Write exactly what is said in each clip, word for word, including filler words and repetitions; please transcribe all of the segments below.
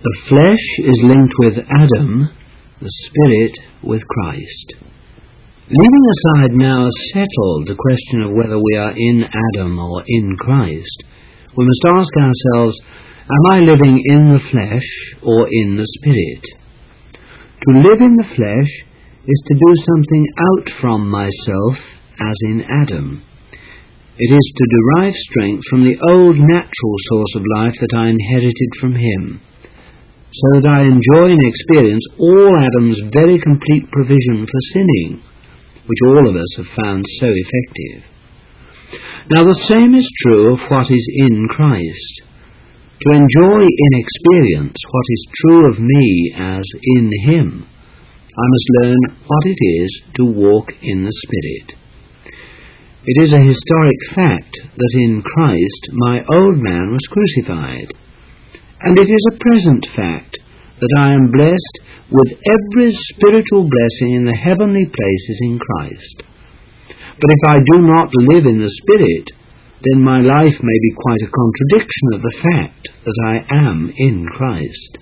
The flesh is linked with Adam, the Spirit with Christ. Leaving aside now settled the question of whether we are in Adam or in Christ, we must ask ourselves, am I living in the flesh or in the Spirit? To live in the flesh is to do something out from myself, as in Adam. It is to derive strength from the old natural source of life that I inherited from him, so that I enjoy and experience all Adam's very complete provision for sinning, which all of us have found so effective. Now the same is true of what is in Christ. To enjoy in experience what is true of me as in him, I must learn what it is to walk in the Spirit. It is a historic fact that in Christ my old man was crucified, and it is a present fact that I am blessed with every spiritual blessing in the heavenly places in Christ. But if I do not live in the Spirit, then my life may be quite a contradiction of the fact that I am in Christ.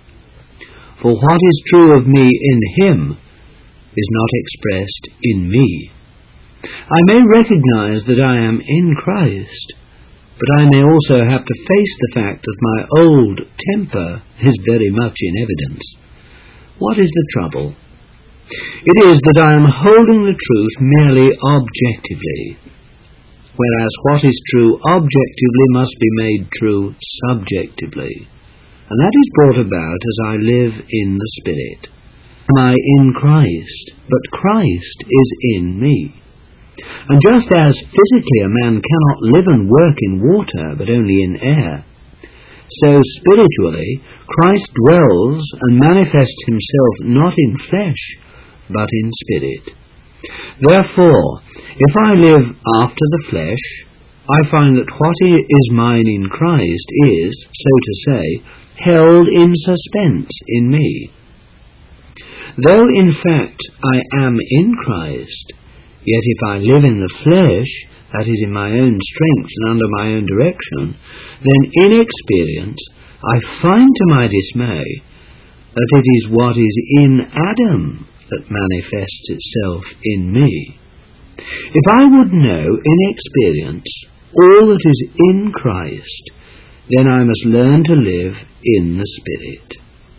For what is true of me in him is not expressed in me. I may recognize that I am in Christ, but I may also have to face the fact that my old temper is very much in evidence. What is the trouble? It is that I am holding the truth merely objectively, whereas what is true objectively must be made true subjectively, and that is brought about as I live in the Spirit. Am I in Christ, but Christ is in me. And just as physically a man cannot live and work in water, but only in air, so spiritually Christ dwells and manifests himself not in flesh, but in spirit. Therefore, if I live after the flesh, I find that what is mine in Christ is, so to say, held in suspense in me. Though in fact I am in Christ, yet if I live in the flesh, that is in my own strength and under my own direction, then in experience I find to my dismay that it is what is in Adam that manifests itself in me. If I would know in experience all that is in Christ, then I must learn to live in the Spirit.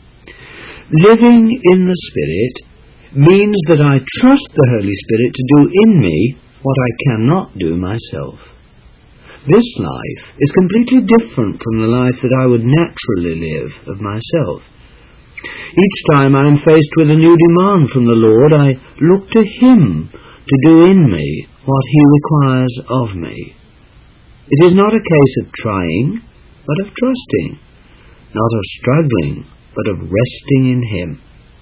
Living in the Spirit means that I trust the Holy Spirit to do in me what I cannot do myself. This life is completely different from the life that I would naturally live of myself. Each time I am faced with a new demand from the Lord, I look to him to do in me what he requires of me. It is not a case of trying, but of trusting, not of struggling, but of resting in him.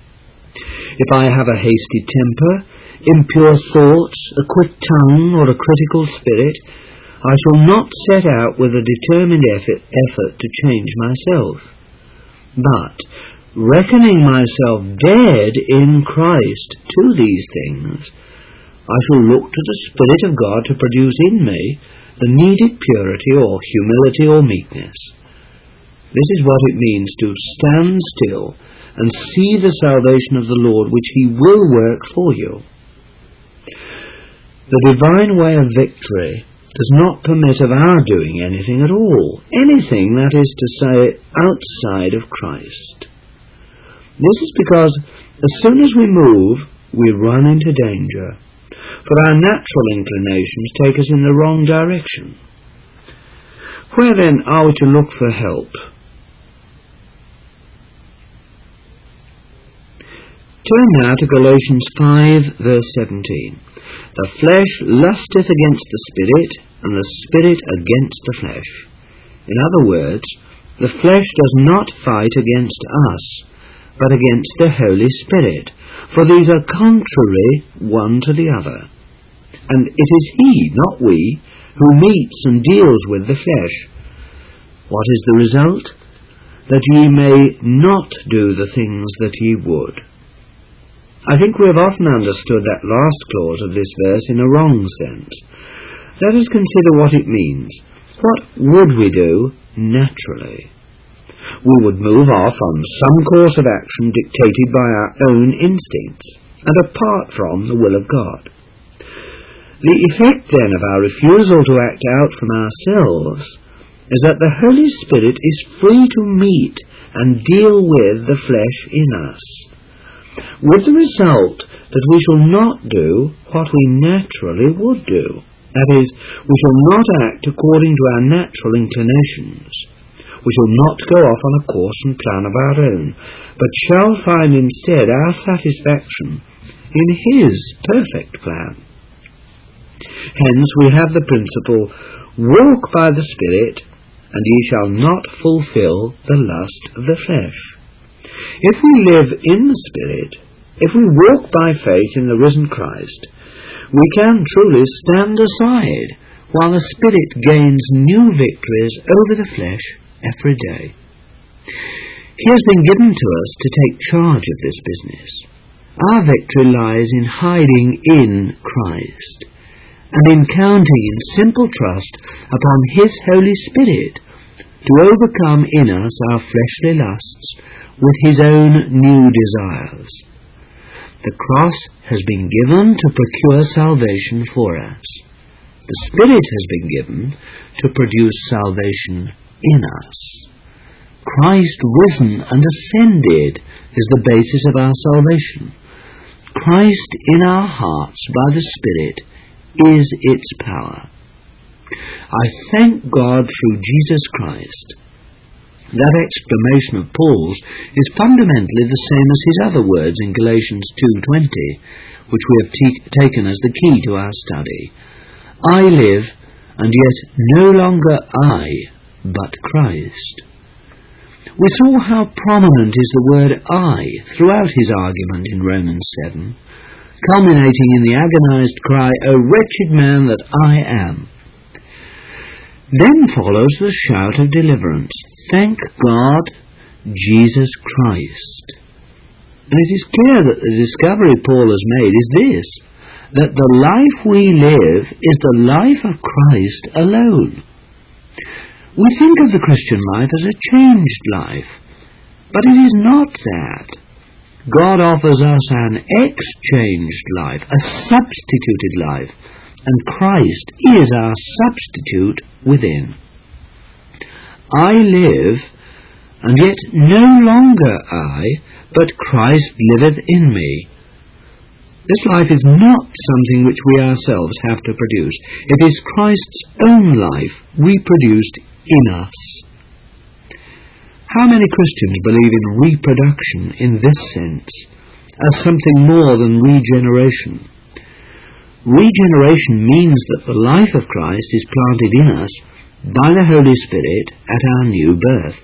If I have a hasty temper, impure thoughts, a quick tongue, or a critical spirit, I shall not set out with a determined effort, effort to change myself. But, reckoning myself dead in Christ to these things, I shall look to the Spirit of God to produce in me the needed purity or humility or meekness. This is what it means to stand still and see the salvation of the Lord, which he will work for you. The divine way of victory does not permit of our doing anything at all, anything, that is to say, outside of Christ. This is because as soon as we move, we run into danger, for our natural inclinations take us in the wrong direction. Where then are we to look for help? Turn now to Galatians five, verse seventeen. The flesh lusteth against the Spirit, and the Spirit against the flesh. In other words, the flesh does not fight against us, but against the Holy Spirit, for these are contrary one to the other. And it is he, not we, who meets and deals with the flesh. What is the result? That ye may not do the things that ye would. I think we have often understood that last clause of this verse in a wrong sense. Let us consider what it means. What would we do naturally? We would move off on some course of action dictated by our own instincts and apart from the will of God. The effect then of our refusal to act out from ourselves is that the Holy Spirit is free to meet and deal with the flesh in us, with the result that we shall not do what we naturally would do. That is, we shall not act according to our natural inclinations. We shall not go off on a course and plan of our own, but shall find instead our satisfaction in His perfect plan. Hence we have the principle, walk by the Spirit, and ye shall not fulfill the lust of the flesh. If we live in the Spirit, if we walk by faith in the risen Christ, we can truly stand aside while the Spirit gains new victories over the flesh every day. He has been given to us to take charge of this business. Our victory lies in hiding in Christ and in counting in simple trust upon His Holy Spirit to overcome in us our fleshly lusts with His own new desires. The cross has been given to procure salvation for us. The Spirit has been given to produce salvation in us. Christ risen and ascended is the basis of our salvation. Christ in our hearts by the Spirit is its power. I thank God through Jesus Christ. That exclamation of Paul's is fundamentally the same as his other words in Galatians two twenty, which we have te- taken as the key to our study. I live, and yet no longer I, but Christ. We saw how prominent is the word I throughout his argument in Romans seven, culminating in the agonized cry, O wretched man that I am. Then follows the shout of deliverance. Thank God, Jesus Christ. And it is clear that the discovery Paul has made is this, that the life we live is the life of Christ alone. We think of the Christian life as a changed life, but it is not that. God offers us an exchanged life, a substituted life, and Christ is our substitute within. I live, and yet no longer I, but Christ liveth in me. This life is not something which we ourselves have to produce. It is Christ's own life reproduced in us. How many Christians believe in reproduction in this sense, as something more than regeneration? Regeneration means that the life of Christ is planted in us by the Holy Spirit at our new birth.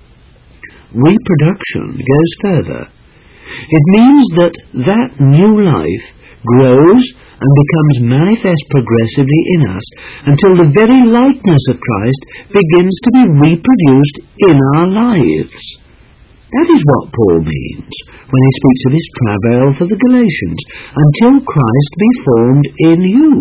Reproduction goes further. It means that that new life grows and becomes manifest progressively in us until the very likeness of Christ begins to be reproduced in our lives. That is what Paul means when he speaks of his travail for the Galatians, until Christ be formed in you.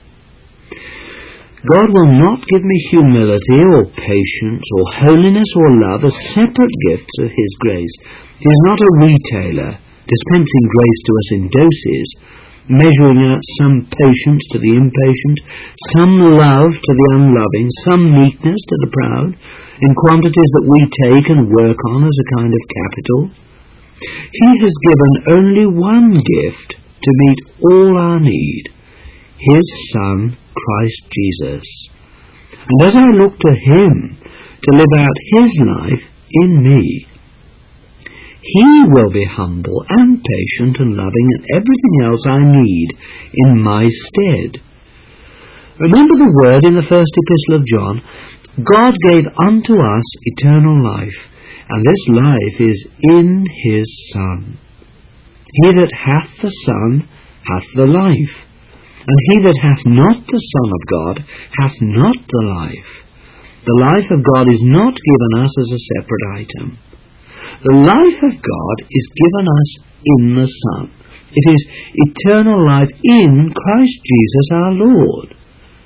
God will not give me humility or patience or holiness or love as separate gifts of His grace. He is not a retailer, dispensing grace to us in doses, measuring out some patience to the impatient, some love to the unloving, some meekness to the proud, in quantities that we take and work on as a kind of capital. He has given only one gift to meet all our need, His Son, Christ Jesus. And as I look to Him to live out His life in me, He will be humble and patient and loving and everything else I need in my stead. Remember the word in the first epistle of John, God gave unto us eternal life, and this life is in His Son. He that hath the Son hath the life, and he that hath not the Son of God hath not the life. The life of God is not given us as a separate item. The life of God is given us in the Son. It is eternal life in Christ Jesus our Lord.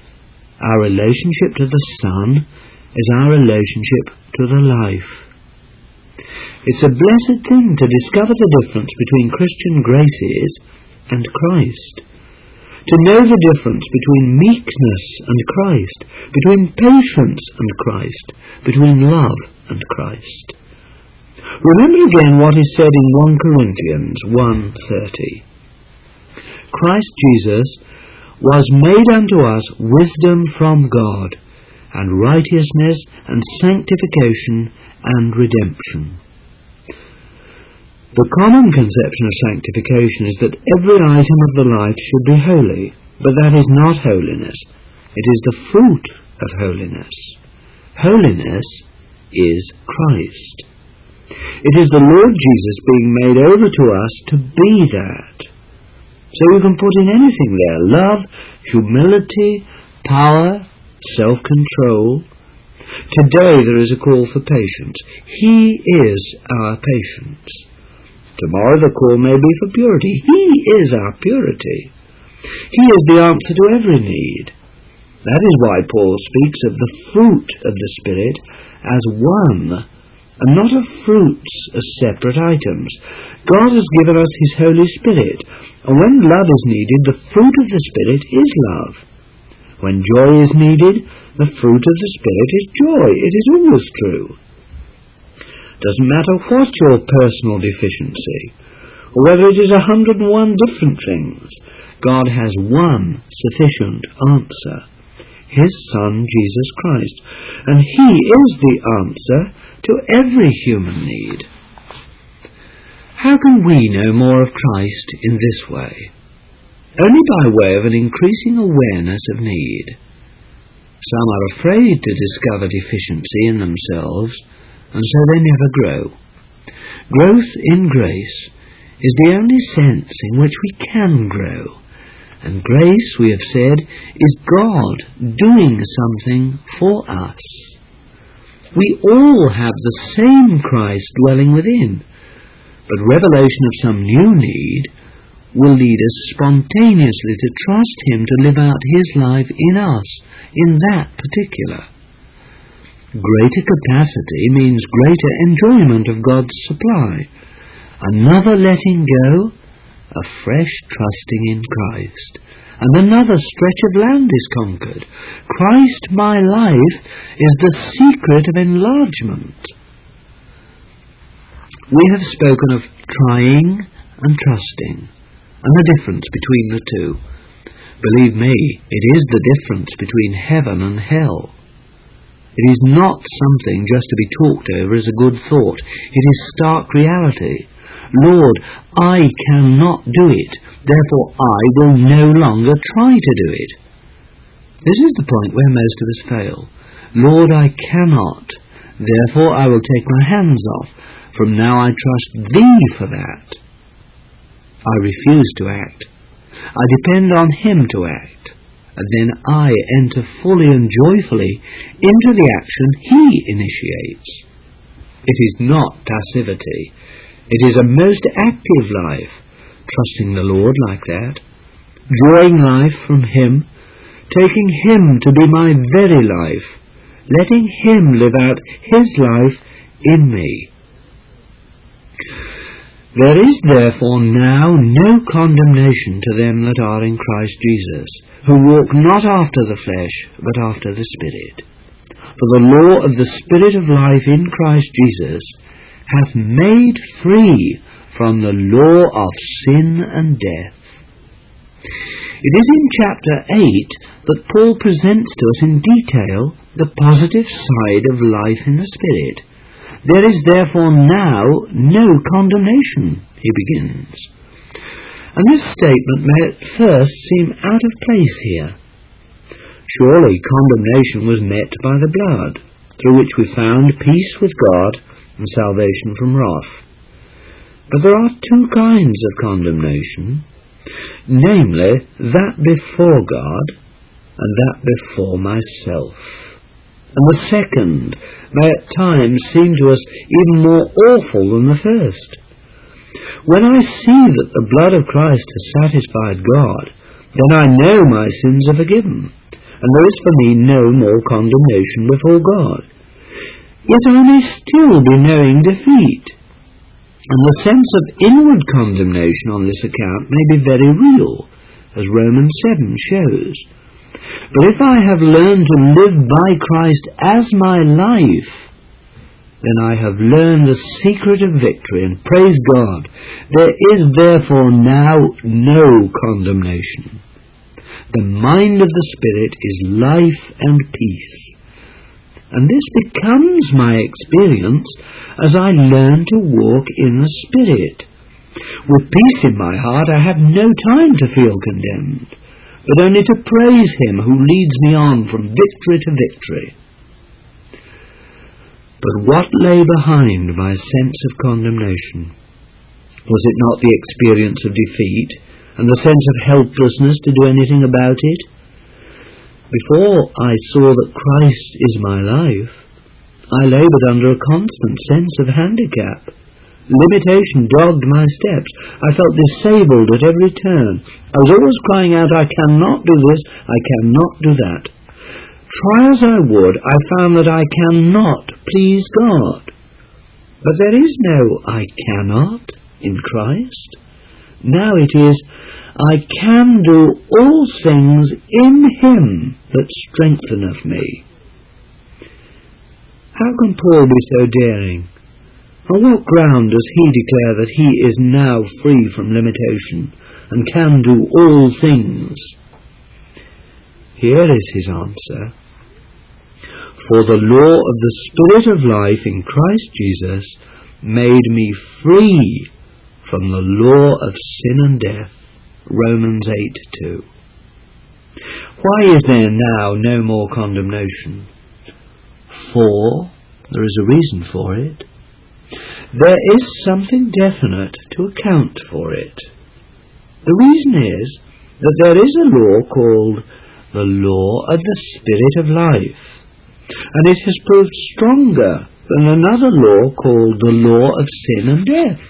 Our relationship to the Son is our relationship to the life. It's a blessed thing to discover the difference between Christian graces and Christ. To know the difference between meekness and Christ, between patience and Christ, between love and Christ. Remember again what is said in First Corinthians one thirty. Christ Jesus was made unto us wisdom from God, and righteousness and sanctification and redemption. The common conception of sanctification is that every item of the life should be holy, but that is not holiness. It is the fruit of holiness. Holiness is Christ. It is the Lord Jesus being made over to us to be that. So we can put in anything there: love, humility, power, self-control. Today there is a call for patience. He is our patience. Tomorrow the call may be for purity. He is our purity. He is the answer to every need. That is why Paul speaks of the fruit of the Spirit as one, and not of fruits as separate items. God has given us His Holy Spirit, and when love is needed, the fruit of the Spirit is love. When joy is needed, the fruit of the Spirit is joy. It is always true. Doesn't matter what your personal deficiency, or whether it is a hundred and one different things, God has one sufficient answer: His Son, Jesus Christ. And He is the answer to every human need. How can we know more of Christ in this way? Only by way of an increasing awareness of need. Some are afraid to discover deficiency in themselves, and so they never grow. Growth in grace is the only sense in which we can grow, and grace, we have said, is God doing something for us. We all have the same Christ dwelling within, but revelation of some new need will lead us spontaneously to trust Him to live out His life in us, in that particular. Greater capacity means greater enjoyment of God's supply, another letting go, a fresh trusting in Christ, and another stretch of land is conquered. Christ, my life, is the secret of enlargement. We have spoken of trying and trusting, and the difference between the two. Believe me, it is the difference between heaven and hell. It is not something just to be talked over as a good thought. It is stark reality. Lord, I cannot do it, therefore I will no longer try to do it. This is the point where most of us fail. Lord, I cannot, therefore I will take my hands off. From now I trust Thee for that. I refuse to act. I depend on Him to act. And then I enter fully and joyfully into the action He initiates. It is not passivity. It is a most active life, trusting the Lord like that, drawing life from Him, taking Him to be my very life, letting Him live out His life in me. There is therefore now no condemnation to them that are in Christ Jesus, who walk not after the flesh, but after the Spirit. For the law of the Spirit of life in Christ Jesus hath made free from the law of sin and death. It is in chapter eight that Paul presents to us in detail the positive side of life in the Spirit. There is therefore now no condemnation, he begins. And this statement may at first seem out of place here. Surely condemnation was met by the blood, through which we found peace with God and salvation from wrath. But there are two kinds of condemnation, namely that before God and that before myself. And the second may at times seem to us even more awful than the first. When I see that the blood of Christ has satisfied God, then I know my sins are forgiven, and there is for me no more condemnation before God. Yet I may still be knowing defeat, And the sense of inward condemnation on this account may be very real, as Romans seven shows. But if I have learned to live by Christ as my life, then I have learned the secret of victory, and praise God, there is therefore now no condemnation. The mind of the Spirit is life and peace. And this becomes my experience as I learn to walk in the Spirit. With peace in my heart, I have no time to feel condemned, but only to praise Him who leads me on from victory to victory. But what lay behind my sense of condemnation? Was it not the experience of defeat and the sense of helplessness to do anything about it? Before I saw that Christ is my life, I laboured under a constant sense of handicap. Limitation dogged my steps. I felt disabled at every turn. I was always crying out, I cannot do this, I cannot do that. Try as I would, I found that I cannot please God. But there is no I cannot in Christ. Now it is, I can do all things in Him that strengtheneth me. How can Paul be so daring? On what ground does he declare that he is now free from limitation and can do all things? Here is his answer. For the law of the Spirit of life in Christ Jesus made me free from the law of sin and death. Romans eight two. Why is there now no more condemnation? For there is a reason for it. There is something definite to account for it. The reason is that there is a law called the law of the Spirit of life, and it has proved stronger than another law called the law of sin and death.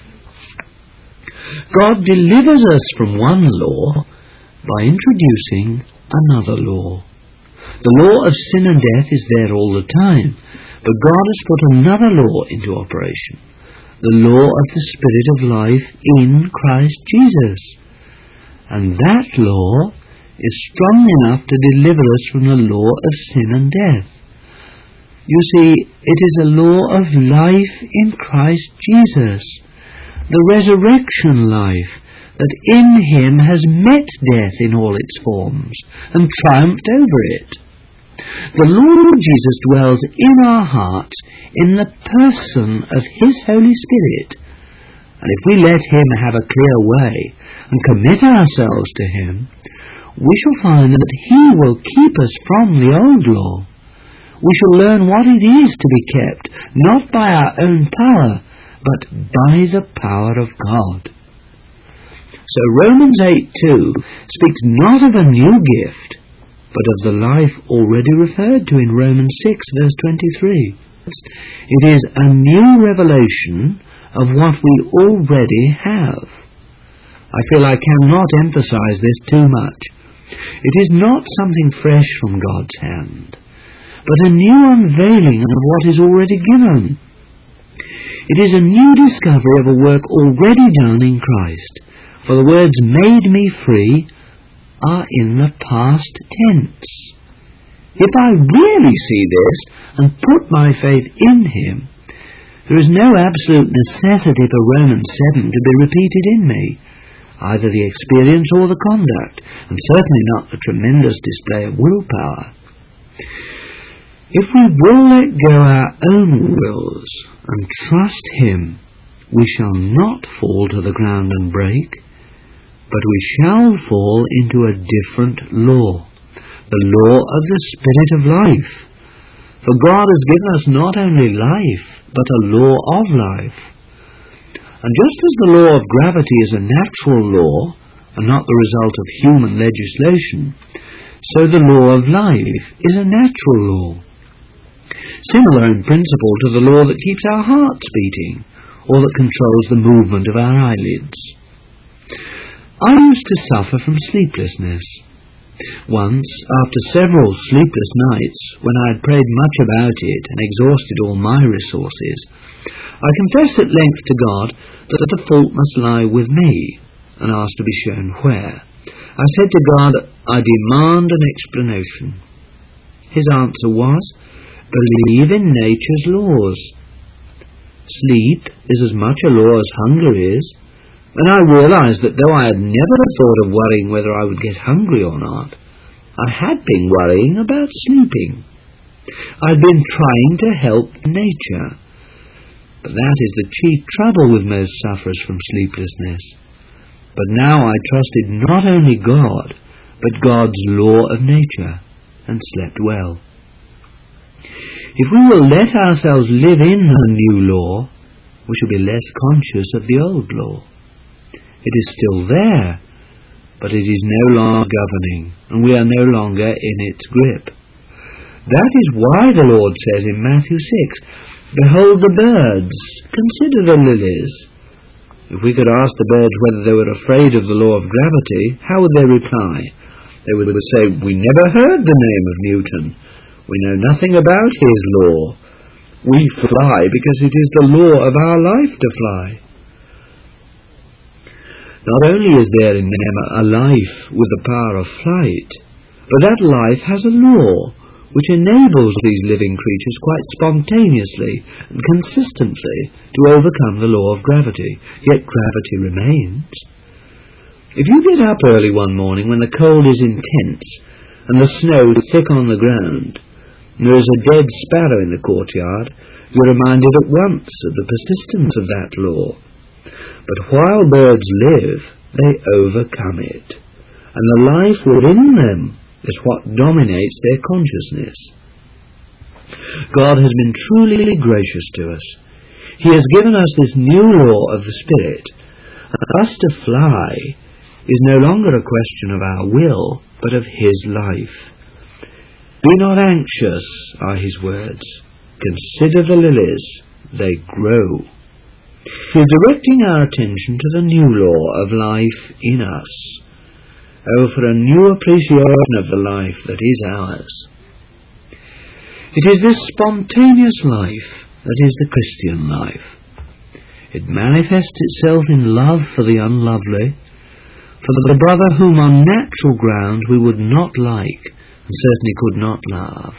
God delivers us from one law by introducing another law. The law of sin and death is there all the time, but God has put another law into operation, the law of the Spirit of life in Christ Jesus. And that law is strong enough to deliver us from the law of sin and death. You see, it is a law of life in Christ Jesus, the resurrection life that in Him has met death in all its forms and triumphed over it. The Lord Jesus dwells in our hearts in the person of His Holy Spirit, and if we let Him have a clear way and commit ourselves to Him, we shall find that He will keep us from the old law. We shall learn what it is to be kept, not by our own power, but by the power of God. So Romans eight two speaks not of a new gift, but of the life already referred to in Romans six verse twenty-three. It is a new revelation of what we already have. I feel I cannot emphasize this too much. It is not something fresh from God's hand, but a new unveiling of what is already given. It is a new discovery of a work already done in Christ, for the words made me free are in the past tense. If I really see this and put my faith in Him, there is no absolute necessity for Romans seven to be repeated in me, either the experience or the conduct, and certainly not the tremendous display of willpower. If we will let go our own wills and trust Him, we shall not fall to the ground and break, but we shall fall into a different law, the law of the Spirit of life. For God has given us not only life, but a law of life. And just as the law of gravity is a natural law, and not the result of human legislation, so the law of life is a natural law, similar in principle to the law that keeps our hearts beating, or that controls the movement of our eyelids. I used to suffer from sleeplessness. Once, after several sleepless nights, when I had prayed much about it and exhausted all my resources, I confessed at length to God that the fault must lie with me, and asked to be shown where. I said to God, I demand an explanation. His answer was, believe in nature's laws. Sleep is as much a law as hunger is, and I realized that though I had never thought of worrying whether I would get hungry or not, I had been worrying about sleeping. I had been trying to help nature. But that is the chief trouble with most sufferers from sleeplessness. But now I trusted not only God, but God's law of nature, and slept well. If we will let ourselves live in the new law, we shall be less conscious of the old law. It is still there, but it is no longer governing, and we are no longer in its grip. That is why the Lord says in Matthew six, behold the birds, consider the lilies. If we could ask the birds whether they were afraid of the law of gravity, how would they reply? They would say, we never heard the name of Newton. We know nothing about his law. We fly because it is the law of our life to fly. Not only is there in them a life with the power of flight, but that life has a law which enables these living creatures quite spontaneously and consistently to overcome the law of gravity. Yet gravity remains. If you get up early one morning when the cold is intense and the snow thick on the ground, and there is a dead sparrow in the courtyard, you're reminded at once of the persistence of that law. But while birds live, they overcome it, and the life within them is what dominates their consciousness. God has been truly gracious to us. He has given us this new law of the Spirit, and for us to fly is no longer a question of our will, but of His life. Be not anxious, are His words. Consider the lilies, they grow. He is directing our attention to the new law of life in us. Oh, for a new appreciation of the life that is ours. It is this spontaneous life that is the Christian life. It manifests itself in love for the unlovely, for the brother whom on natural grounds we would not like and certainly could not love.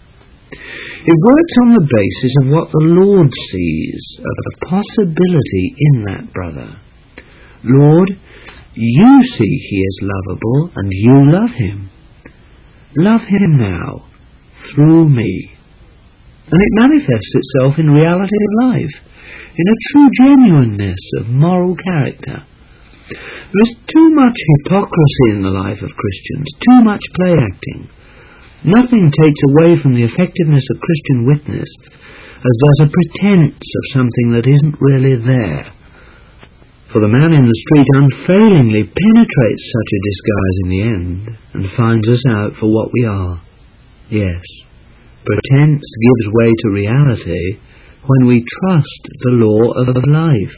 It works on the basis of what the Lord sees of the possibility in that brother. Lord, you see he is lovable, and you love him. Love him now, through me. And it manifests itself in reality of life, in a true genuineness of moral character. There is too much hypocrisy in the life of Christians, too much play acting. Nothing takes away from the effectiveness of Christian witness as does a pretense of something that isn't really there. For the man in the street unfailingly penetrates such a disguise in the end and finds us out for what we are. Yes, pretense gives way to reality when we trust the law of life.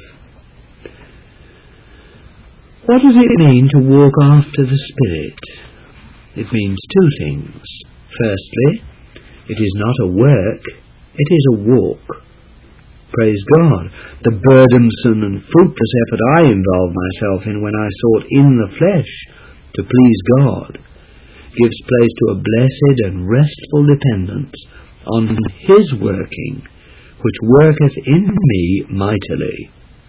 What does it mean to walk after the Spirit? It means two things. Firstly, it is not a work, it is a walk. Praise God, the burdensome and fruitless effort I involved myself in when I sought in the flesh to please God gives place to a blessed and restful dependence on His working, which worketh in me mightily.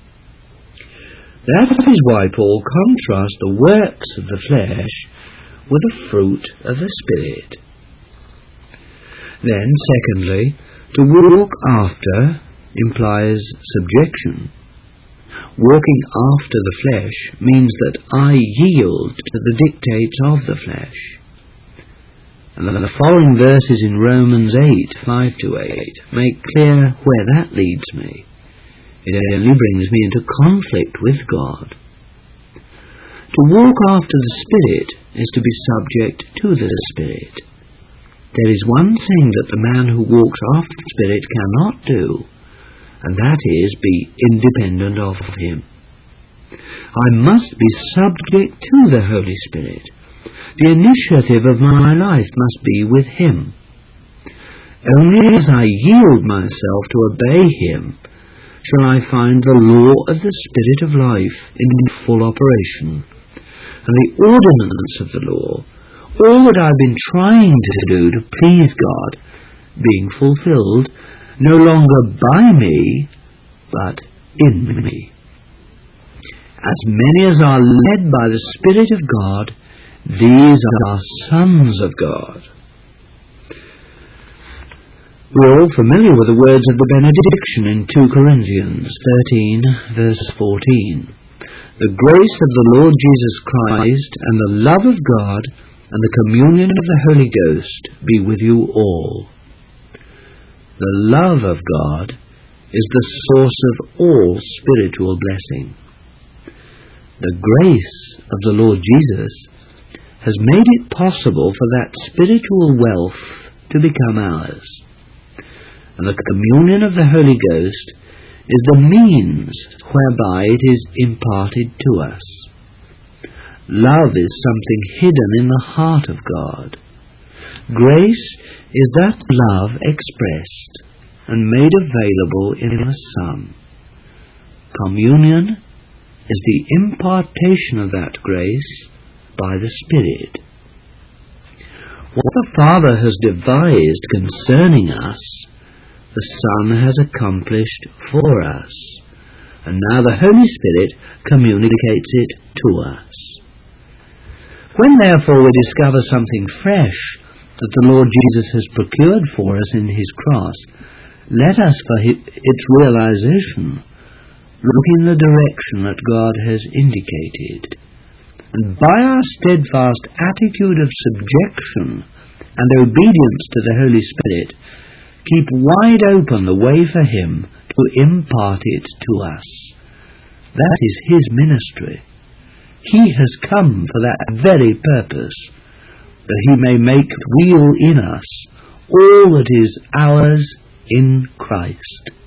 That is why Paul contrasts the works of the flesh with the fruit of the Spirit. Then, secondly, to walk after implies subjection. Walking after the flesh means that I yield to the dictates of the flesh. And the following verses in Romans eight, five to eight, make clear where that leads me. It only brings me into conflict with God. To walk after the Spirit is to be subject to the Spirit. There is one thing that the man who walks after the Spirit cannot do, and that is be independent of Him. I must be subject to the Holy Spirit. The initiative of my life must be with him. Only as I yield myself to obey him shall I find the law of the Spirit of life in full operation, and the ordinance of the law, all that I've been trying to do to please God, being fulfilled no longer by me, but in me. As many as are led by the Spirit of God, these are sons of God. We're all familiar with the words of the benediction in two Corinthians thirteen, verse fourteen. The grace of the Lord Jesus Christ, and the love of God, and the communion of the Holy Ghost be with you all. The love of God is the source of all spiritual blessing. The grace of the Lord Jesus has made it possible for that spiritual wealth to become ours. And the communion of the Holy Ghost is the means whereby it is imparted to us. Love is something hidden in the heart of God. Grace is that love expressed and made available in a Son. Communion is the impartation of that grace by the Spirit. What the Father has devised concerning us, the Son has accomplished for us, and now the Holy Spirit communicates it to us. When therefore we discover something fresh that the Lord Jesus has procured for us in his cross, let us for its realization look in the direction that God has indicated, and by our steadfast attitude of subjection and obedience to the Holy Spirit, keep wide open the way for him to impart it to us. That is his ministry. He has come for that very purpose, that he may make real in us all that is ours in Christ.